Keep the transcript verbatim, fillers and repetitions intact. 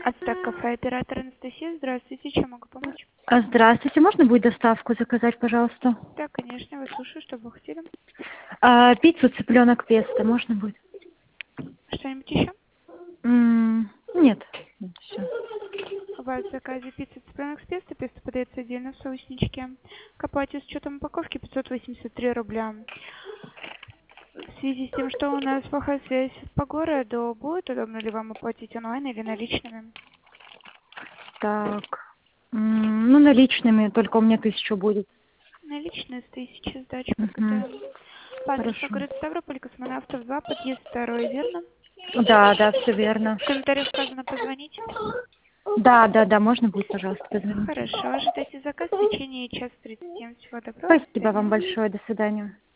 Ацтек кафе, оператор Анастасия. Здравствуйте, чем могу помочь? А, Здравствуйте, можно будет доставку заказать, пожалуйста? Да, конечно, я вас слушаю, что вы хотели. А, пиццу цыпленок песто можно будет? Что-нибудь еще? М, Нет, все. У вас в заказе пицца цыпленок с песто, песто подается отдельно в соусничке. К оплате с учетом упаковки пятьсот восемьдесят три рубля. В связи с тем, что у нас плохая связь по городу, будет удобно ли вам оплатить онлайн или наличными? Так, м, ну наличными, только у меня тысячу будет. Наличные с тысячи сдачи Мгм. ПКТ. По адресу Хорошо. город Ставрополь, космонавтов два, подъезд второй, верно? Да, да, все верно. В комментариях сказано позвонить. Да, да, да, можно будет, пожалуйста, позвонить. Хорошо, ожидайте заказ в течение часа тридцати. Всего доброго, до Спасибо свидания. вам большое, до свидания.